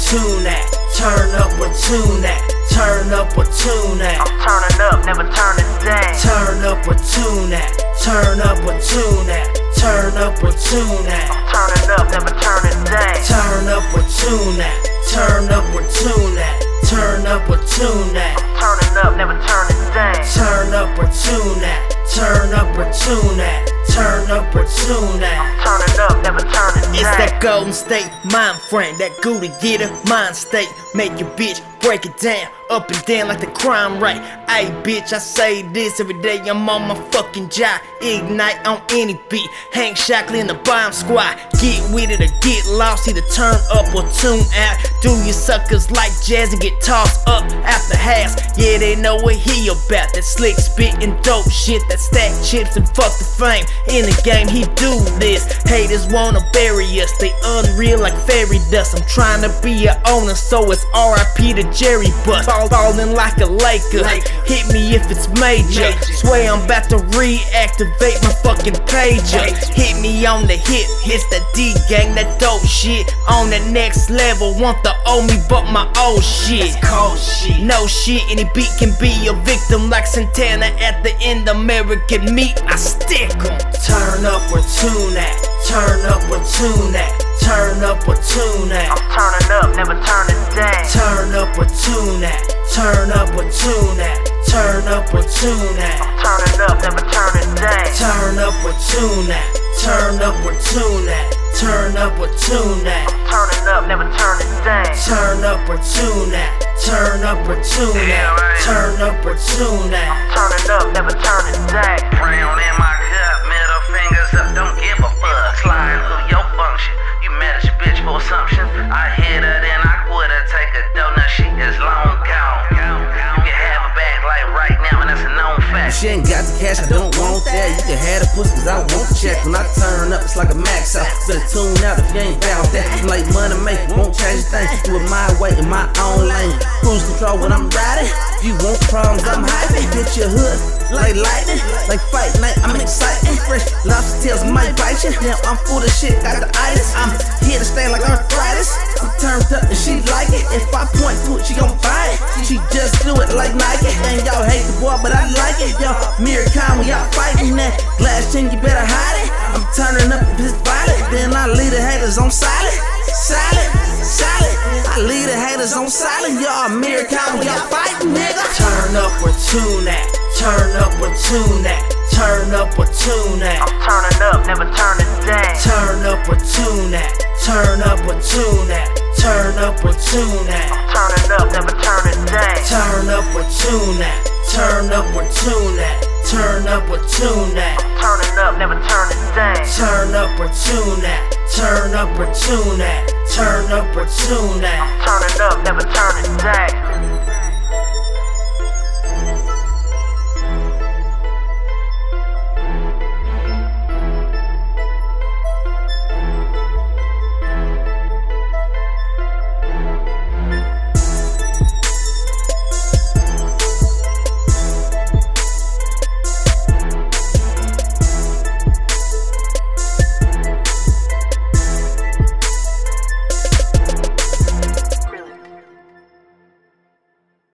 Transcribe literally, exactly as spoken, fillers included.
tune at. Turn up or tune at. Turn up or tune at. I'm turning up, never turning down. Turn up or tune at. Turn up or tune at. Turn up or tune at. I'm turning up, never turning down. Turn up or tune at. Turn up or tune at. Turn up or tune at. I'm turning up, never turning down. Turn up or tune at. Turn up or tune at. Turn up or tune at. I'm turning up, never turning down. It's that Golden State mind frame, that Goody getter mind state. Make your bitch break it down, up and down like the crime rate. Ayy bitch, I say this every day, I'm on my fucking job. Ignite on any beat, Hank Shockley in the bomb squad. Get with it or get lost, either turn up or tune out. Do your suckers like jazz and get tossed up out the house. Yeah, they know what he about, that slick spit and dope shit, that stack chips and fuck the fame. In the game, he do this. Haters wanna bury us, they unreal like fairy dust. I'm trying to be a owner, so it's R I P to Jerry Buss. Ball, ballin' like a Laker. Hit me if it's major. Swear I'm about to reactivate my fucking pager. Hit me on the hip, it's that D gang, that dope shit. On the next level, want the old me, but my old shit. Cold shit. No shit, any beat can be a victim like Santana at the end. American meat, I stick 'em. Turn up or tune at. Turn up or tune at. Turn up or tune at. I'm turning up, never turning down. Turn up or tune at. Turn up or tune at. Turn up or tune at. I'm turning up, never turning down. Turn up or tune at. Turn up or tune at. Turn up or tune at. I'm turning up, never turning down. Turn up or tune at. Turn up or tune at. Turn up or tune at. I'm turning up, never turning down. Brown in my cup, middle fingers up, don't give a fuck. Sliding through your function. You mad at your bitch for assumption. I hit her, then I quit her. Take a donut, she is long gone. You can have her back like right now, and that's a known fact. She ain't got the cash, I don't want that. You can have the pussy, cause I want the check. When I turn up, it's like a max out. Better tune out if you ain't bout that. I'm like money make, won't change a thing. Do it my way, in my own lane. Cruise control when I'm riding. If you want problems, I'm hyping. Hit your hood like lightning, like fight night, I'm excited. Fresh lobster tails might bite you. Now I'm full of shit, got the itis. I'm here to stay like arthritis. I'm turned up and she like it. If I point to it, she gon' buy it. She just do it like Nike. And y'all hate the boy, but I like it. Y'all mirror con when y'all fighting that glass chin, you better hide it. I'm turning up if it's violent, then I leave the haters on silent. Silent, silent. I leave the haters on silent. Y'all mirror con when y'all fighting, nigga. Turn up or tune at. Turn up or tune at. Turn up or tune at. I'm turning up, never turning down. Turn up or tune at. Turn up or tune at. Turn up or tune at. I'm turning up, never turning down. Turn up or tune at. Turn up or tune at. Turn up or tune at. I'm turning up, never turning down. Turn up or tune at. Turn up or tune at. Turn up or tune at. I'm turning up, never turning down.